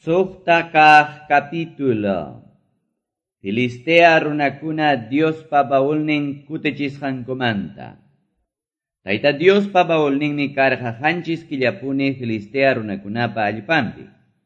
Suqtaqaq capítulo. Filistea runakuna Dios papaulnin kutichisqankumanta. Tayta Dios papaulninmi karqaqanchis killapuni Filistea runakunapa allpampi.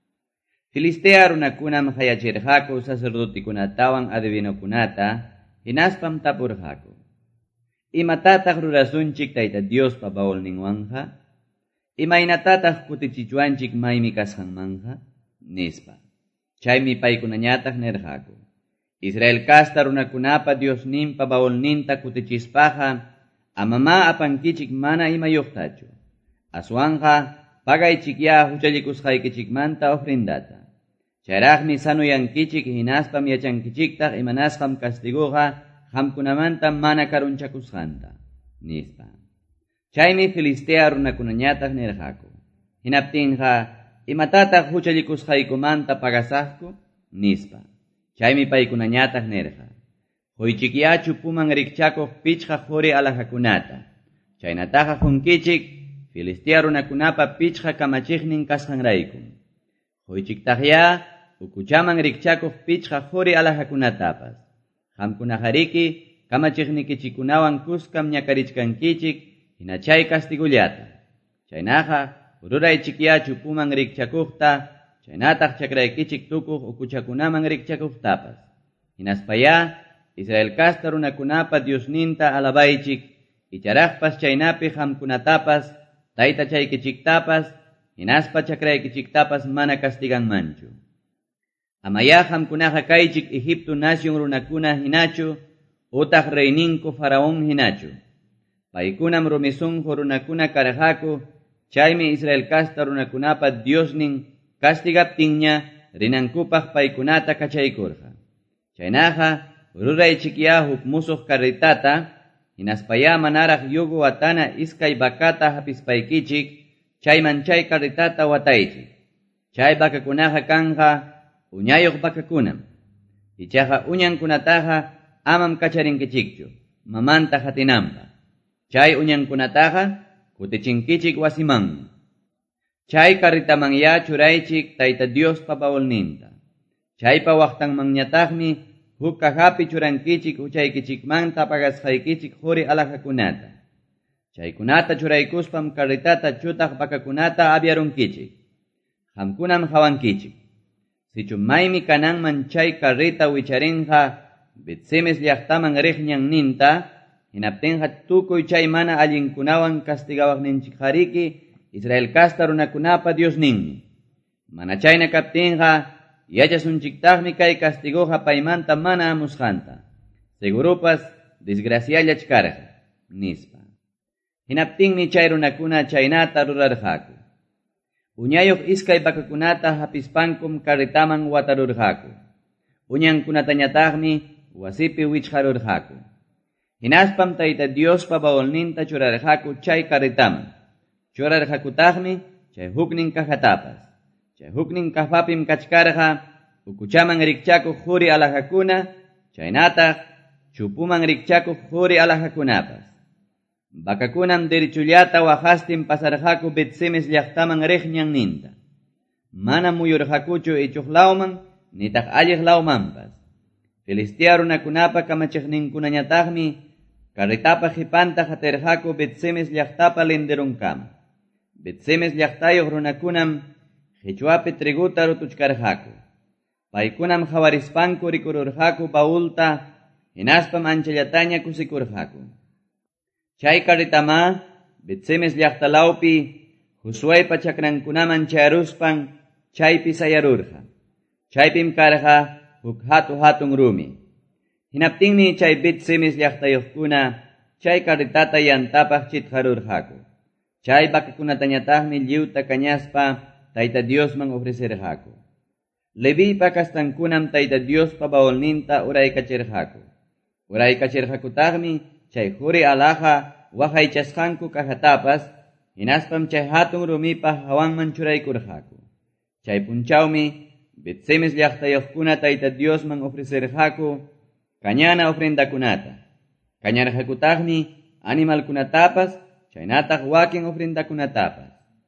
Filistea runakunam hayachirqaku sacerdotikunatawan adivinokunata hinaspam tapurqaku. Imatataq rurasunchik Tayta Dios papaulninwanqa? Imaynatataq kutichichuanchik maymi kasqanmanqa? Nispa. Chaymi paykunañataq nirqaku. Israel kasta runakunapa Diosnin papaulninta kutichispaqa amama apankichik mana imayuqtachu. Aswanqa pagaychikya huchallikusqaykichikmanta ofrindata. Chayraqmi sanuyankichik hinaspam yachankichiktaq imanasqam castiguqa qamkunamanta mana karunchakusqanta. Nispa. Chaymi Filistea runakunañataq nirqaku. Hinaptinqa imatataq huchallikusqaykumanta pagasaqku? Nispa. Chaymi paykunañataq nirqa. Huychikyachu puman rikchakuq pichqa quri alajakunata. Chaynataqa junkichik Filistea runakunapa pichqa kamachiqnin kasqanraykum. Huychiktaqya ukuchaman rikchakuq pichqa quri alajakunatapas. Qamkunajariki kamachiqnikichikunawan kuskam ñakarichkankichik hina chay kastigullata. Chaynaqa ururaychikyachu puman rikchakuqta, chaynataq chakraykichik tukuq ukuchakunaman rikchakuqtapas. Hinaspaya, Israel kasta runakunapa Diosninta alabaychik, icharaqpas chaynapi qamkunatapas, tayta chaykichiktapas, hinaspa chakraykichiktapas mana castiganmanchu. Amaya qamkunaqa kaychik Egipto nación runakuna hinachu, utaq reyninku faraón hinachu. Paykunam rumisunqu runakuna karqaku, chaymi Israel kasta runakunapa Diosnin castigaptinña rinankupaq paykunata kachaykurqa. Chaynaqa ururaychikya huk musuq karritata, hinaspaya manaraq yugu watana iskay bakata hapispaykichik, chayman chay karritata wataychik. Chay bakakunaqa kanqa uñayuq bakakunam. Ichaqa uñankunataqa amam kacharinkichikchu, mamanta hatinanpa. Chay uñankunataqa kutichinkichik wasiman. Chay karritamanya churaychik Tayta Dios papaulninta. Chaypa waqtanmanñataqmi huk kahapi churankichik huchaykichikmanta pagasqaykichik quri alajakunata. Chaykunata churaykuspam karritata chutaq bakakunata abyarunkichik. Qamkunam hawankichik. Sichum maymi kananman chay karrita wicharinqa Betsemes llaqtaman riqñan ninta, hinaptinqa tukuy chay mana allinkunawan castigawaqninchikjariki Israel kasta runakunapa Diosninmi. Mana chayna kaptinqa yachasunchiktaqmi kay castiguqa paymanta mana amusqanta. Segurupas desgraciallach karqa, nispa. Hinaptinmi chay runakuna chaynata rurarqaku. Uñayuq iskay bakakunata hapispankum karritaman watarurqaku. Uñankunatañataqmi wasipi wichqarurqaku. Hinaspam Tayta Dios papaulninta churarqaku chay karritaman. Churarqakutaqmi chay huknin kajatapas. Chay huknin kajpapim kachkarqa ukuchaman rikchakuq quri alajakuna, chaynataq chupuman rikchakuq quri alajakunapas. Bakakunam derichullata waqastin pasarqaku Betsemes llaqtaman riqñan ninta. Mana muyurqakuchu ichuqlawman nitaq alliqlawmanpas. Filistea runakunapa kamachiqninkunañataqmi karritapa qipanta hatirqaku Betsemes llaqtapa linderunkama. Betsemes llaqtayuq runakunam Qhichwapi triguta rutuchkarqaku. Paykunam hawarispanku rikururqaku baulta, hinaspam anchallataña kusikurqaku. Chay karritama Betsemes llaqtalawpi Josuepa chakrankunaman chayaruspan chaypi sayarurqa. Chaypim karqa huk hatun rumi. Hinaptinmi chay Betsemes llaqtayuqkuna chay karritata yantapaq chitqarurqaku. Chay bakakunatañataqmi lliwta kañaspa Tayta Diosman ofrecerqaku. Levipa kastankunam Tayta Dios papaulninta uraykachirqaku. Uraykachirqakutaqmi chay quri alaja waqaychasqanku kajatapas, hinaspam chay hatun rumipa hawanman churaykurqaku. Chay punchawmi Betsemes llaqtayuqkuna Tayta Diosman ofrecerqaku kañana ofrendakunata. Kañarqakutaqmi animalkunatapas, chaynataq wakin ofrendakunatapas.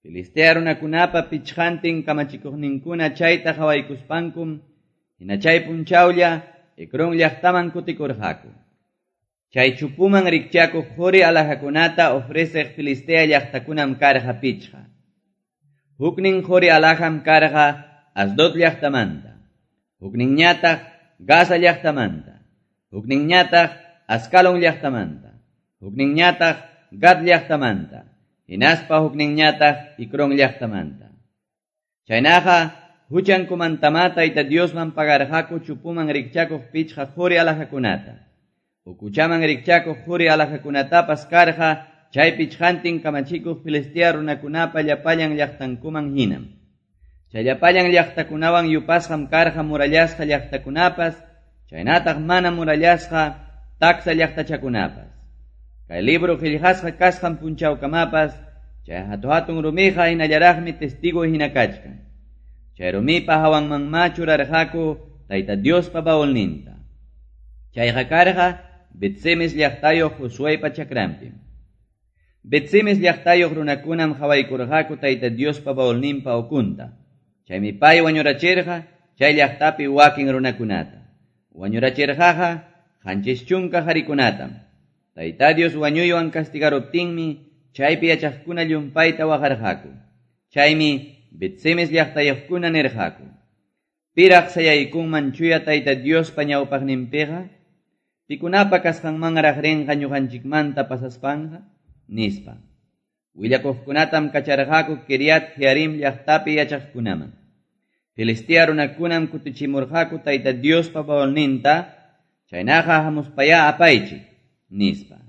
Filistea runakunapa pichqantin kamachikuqninkuna chayta hawaykuspankum, hina chay punchawlla Ecrón llaqtaman kutikurqaku. Chay chupuman rikchakuq quri alajakunata ofreceq Filistea llaqtakunam karqa pichqa. Huknin quri alajam karqa Asdod llaqtamanta, hukninñataq Gaza llaqtamanta, hukninñataq Ascalon llaqtamanta, hukninñataq Gad llaqtamanta, hinaspa hukninñataq Ecrón llaqtamanta. Chaynaqa huchankumantamata Tayta Diosman pagarqaku chupuman rikchakuq pichqa quri alajakunata. Ukuchaman rikchakuq quri alajakunatapas karqa chay pichqantin kamachikuq Filistea runakunapa llapallan llaqtankuman hinam. Chay llapallan llaqtakunawan yupasqam karqa murallasqa llaqtakunapas, chaynataq mana murallasqa taksa llaqtachakunapas. Kay libro qillqasqa kasqan punchawkamapas, chay hatun rumiqa hinallaraqmi testigo hina kachkan. Chay rumipa hawanmanma churarqaku Tayta Diospa bawulninta. Chayqa karqa Bet-Semes llaqtayuq Josuepa chakranpim. Bet-Semes llaqtayuq runakunam hawaykurqaku Tayta Diospa bawulninpa ukunta. Chaymi pay wañurachirqa chay llaqtapi wakin runakunata. Wañurachirqaqa qanchis chunka qarikunatam. Tayta Dios wañuywan castigaruptinmi chaypi yachaqkuna llumpayta waqarqaku. Chaymi Bet-Semes llaqtayuqkuna nirqaku: ¿Piraq sayaykunman chuya Tayta Diospa ñawpaqninpiqa? ¿Pikunapa kasqanmanraq rinqa ñuqanchikmanta pasaspanqa? Nispa. Willakuqkunatam kacharqaku Kiriat Jearim llaqtapi yachaqkunaman. Filistea runakunam kutichimurqaku Tayta Diospa bawulninta, chaynaqa hamuspaya apaychik, nispa.